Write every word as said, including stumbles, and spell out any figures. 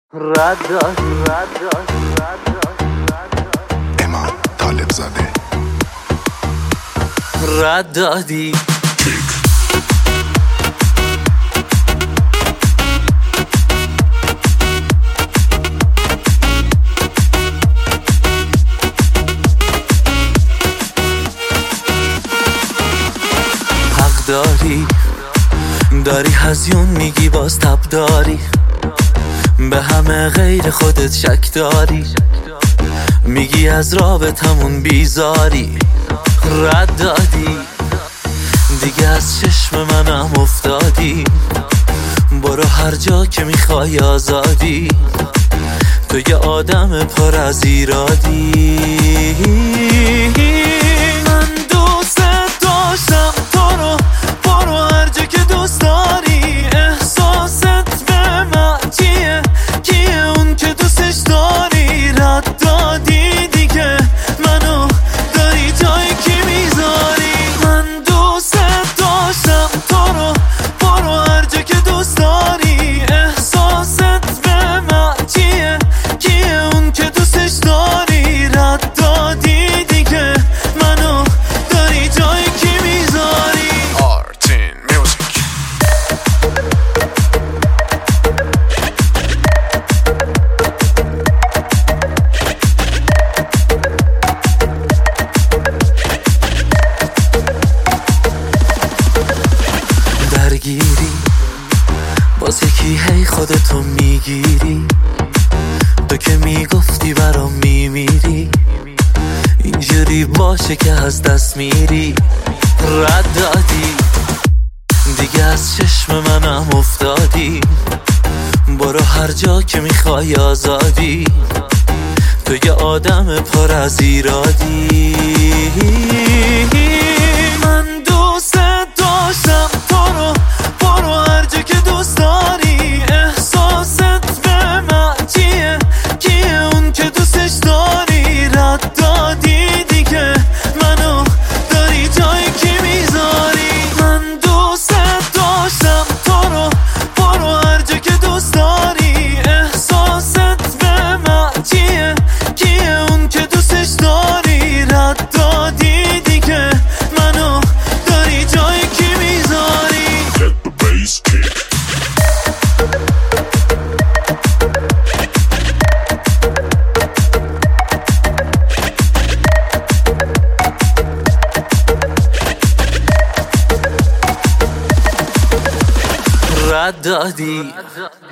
رد داد رد داد رد داد امام طالب زاده رد دادی حق داری داری هزیون میگی باز تب داری به همه غیر خودت شک داری میگی از رابطمون بیزاری رد دادی دیگه از چشم منم افتادی برو هر جا که میخوای آزادی تو یه آدم پر از ایرادی من دوست داشتم تو رو برو هر جا که دوست داری احساست به من چیه کیه اون که دوستش داری رد دادی دیگه منو داری جایی که میذاری من دوست داشتم تو رو برو هر جا که دوست داری احساست به من چیه کیه اون که دوستش داری رد دادی دیگه منو داری جایی که میذاری آرتین میوزیک درگیری باز یکی هی خودتو میگیری تو که میگفتی برام میمیری اینجوری باشه که از دست میری رد دادی دیگه از چشم منم افتادی برو هر جا که میخوای آزادی تو یه آدم پر از ایرادی من دوست داشتم تو رو برو هر جا که دوست داری احساست به من چیه کیه اون که دوستش داری رد دادی دیگه منو داری جایی که میذاری من دوست داشتم تو رو برو هر جا که دوست داری احساست به من چیه کیه اون که دوستش داری رد دادی دیگه منو داری جایی که میذاری Let the bass kick رد دادی